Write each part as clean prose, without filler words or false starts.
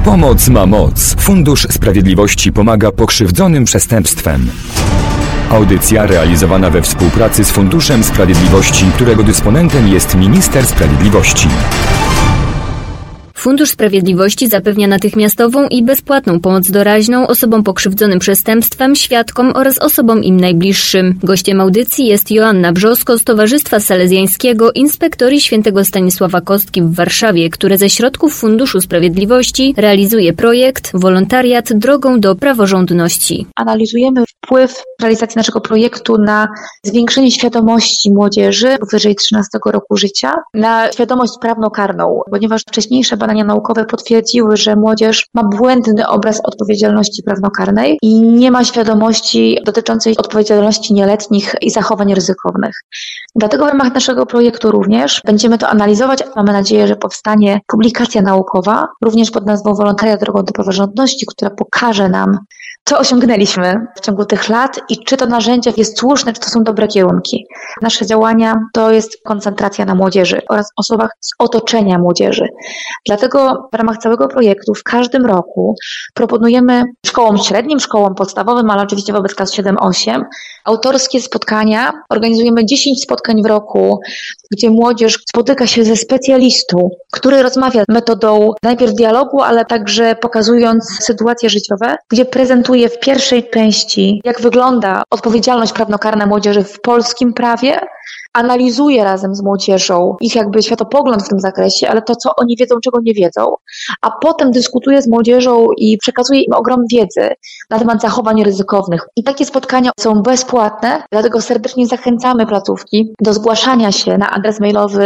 Pomoc ma moc. Fundusz Sprawiedliwości pomaga pokrzywdzonym przestępstwem. Audycja realizowana we współpracy z Funduszem Sprawiedliwości, którego dysponentem jest Minister Sprawiedliwości. Fundusz Sprawiedliwości zapewnia natychmiastową i bezpłatną pomoc doraźną osobom pokrzywdzonym przestępstwem, świadkom oraz osobom im najbliższym. Gościem audycji jest Joanna Brzosko z Towarzystwa Salezjańskiego Inspektorii Świętego Stanisława Kostki w Warszawie, które ze środków Funduszu Sprawiedliwości realizuje projekt Wolontariat drogą do praworządności. Analizujemy wpływ realizacji naszego projektu na zwiększenie świadomości młodzieży powyżej 13 roku życia, na świadomość prawnokarną, ponieważ wcześniejsze badania naukowe potwierdziły, że młodzież ma błędny obraz odpowiedzialności prawnokarnej i nie ma świadomości dotyczącej odpowiedzialności nieletnich i zachowań ryzykownych. Dlatego w ramach naszego projektu również będziemy to analizować. Mamy nadzieję, że powstanie publikacja naukowa, również pod nazwą Wolontariat drogą do praworządności, która pokaże nam, co osiągnęliśmy w ciągu tych lat i czy to narzędzie jest słuszne, czy to są dobre kierunki. Nasze działania to jest koncentracja na młodzieży oraz osobach z otoczenia młodzieży. Dlatego w ramach całego projektu w każdym roku proponujemy szkołom średnim, szkołom podstawowym, ale oczywiście wobec klas 7-8, autorskie spotkania. Organizujemy 10 spotkań w roku, gdzie młodzież spotyka się ze specjalistą, który rozmawia metodą najpierw dialogu, ale także pokazując sytuacje życiowe, gdzie prezentuje w pierwszej części, jak wygląda odpowiedzialność prawnokarna młodzieży w polskim prawie, analizuje razem z młodzieżą ich jakby światopogląd w tym zakresie, ale to, co oni wiedzą, czego nie wiedzą, a potem dyskutuje z młodzieżą i przekazuje im ogrom wiedzy na temat zachowań ryzykownych. I takie spotkania są bezpłatne, dlatego serdecznie zachęcamy placówki do zgłaszania się na adres mailowy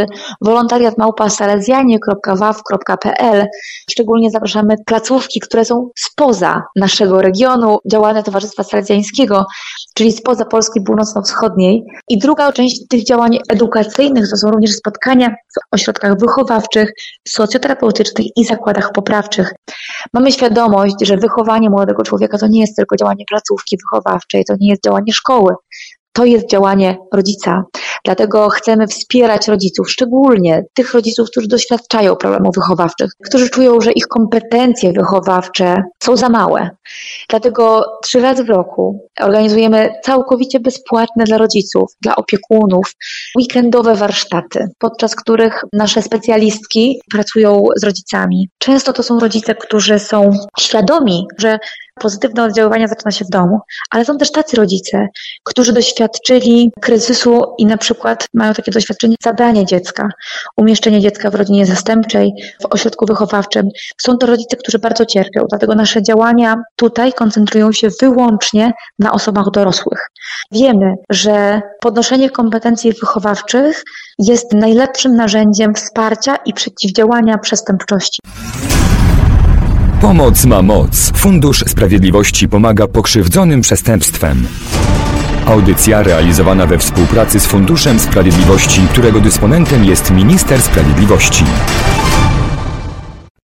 wolontariat@salezjanie.waw.pl. Szczególnie zapraszamy placówki, które są spoza naszego regionu, działania Towarzystwa Salezjańskiego, czyli spoza Polski Północno-Wschodniej. I druga część tych działań edukacyjnych to są również spotkania w ośrodkach wychowawczych, socjoterapeutycznych i zakładach poprawczych. Mamy świadomość, że wychowanie młodego człowieka to nie jest tylko działanie placówki wychowawczej, to nie jest działanie szkoły. To jest działanie rodzica. Dlatego chcemy wspierać rodziców, szczególnie tych rodziców, którzy doświadczają problemów wychowawczych, którzy czują, że ich kompetencje wychowawcze są za małe. Dlatego 3 razy w roku organizujemy całkowicie bezpłatne dla rodziców, dla opiekunów, weekendowe warsztaty, podczas których nasze specjalistki pracują z rodzicami. Często to są rodzice, którzy są świadomi, że pozytywne oddziaływanie zaczyna się w domu, ale są też tacy rodzice, którzy doświadczyli kryzysu i na przykład mają takie doświadczenie zabrania dziecka, umieszczenie dziecka w rodzinie zastępczej, w ośrodku wychowawczym. Są to rodzice, którzy bardzo cierpią, dlatego nasze działania tutaj koncentrują się wyłącznie na osobach dorosłych. Wiemy, że podnoszenie kompetencji wychowawczych jest najlepszym narzędziem wsparcia i przeciwdziałania przestępczości. Pomoc ma moc. Fundusz Sprawiedliwości pomaga pokrzywdzonym przestępstwem. Audycja realizowana we współpracy z Funduszem Sprawiedliwości, którego dysponentem jest Minister Sprawiedliwości.